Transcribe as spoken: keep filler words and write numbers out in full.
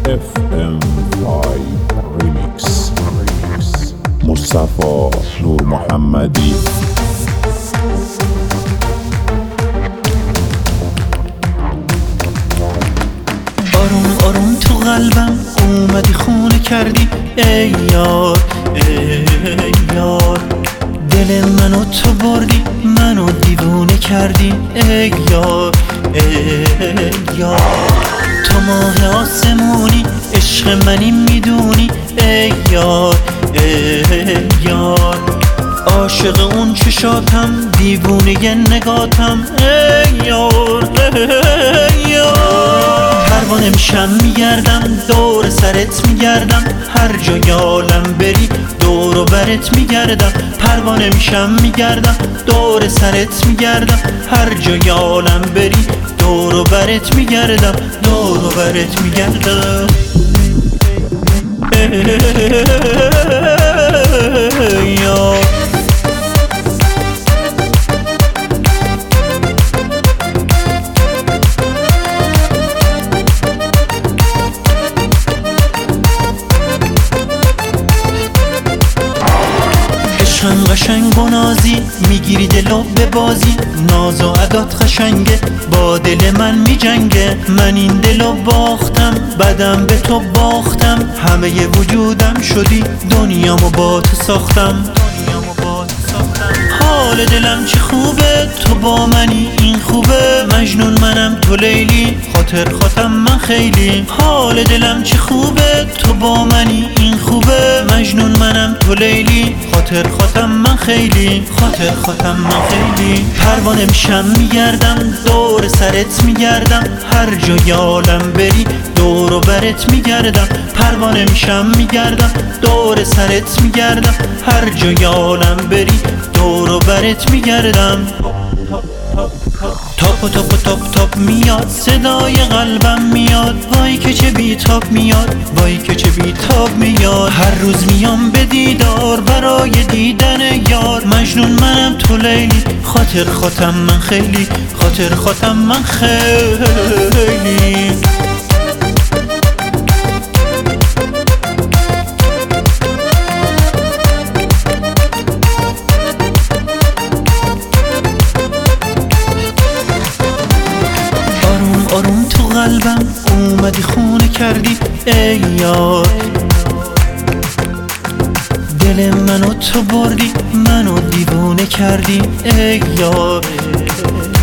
اف ام فایو ریمیکس مصطفی نور محمدی. آروم آروم تو قلبم اومدی خونه کردی ای یار ای یار، دل منو تو بردی منو دیوونه کردی ای یار ای یار. تو ماه آسمونی عشق منی میدونی ای یار ای یار، عاشق اون چشاتم دیوونه نگاتم ای یار ای یار. پروانه میشم میگردم دور سرت میگردم، هر جای عالم بری دور و برت میگردم. پروانه میشم میگردم دور سرت میگردم، هر جای عالم بری دور و برت میگردم دور و برت میگردم ای یار. عشقم قشنگ و نازی میگیری دلو به بازی، ناز و عدات قشنگه با دل من میجنگه. من این دلو باختم بدم به تو باختم، همه ی وجودم شدی دنیامو با تو ساختم. حال دلم چه خوبه تو با منی این خوبه، مجنون منم تو لیلی خاطر خاطم من خیلی. حال دلم چه خوبه تو با منی این خوبه، مجنون منم تو لیلی خاطر خاطم من خیلی خاطر خاطم من خیلی. پروانه میشم میگردم دور سرت میگردم، هر جای عالم بری دور و برت میگردم. پروانه میشم میگردم دور سرت میگردم، هر جای عالم بری دور و برت میگردم. تاپ و تاپ و تاپ تاپ میاد صدای قلبم میاد، وای که چه بی تاپ میاد وای که چه بی تاپ میاد. هر روز میام به دیدار برای دیدن یار، مجنون منم تو لیلی خاطر خاطم من خیلی خاطر خاطم من خیلی. آروم تو قلبم اومدی خونه کردی ای یار، دل منو تو بردی منو دیوونه کردی ای یار.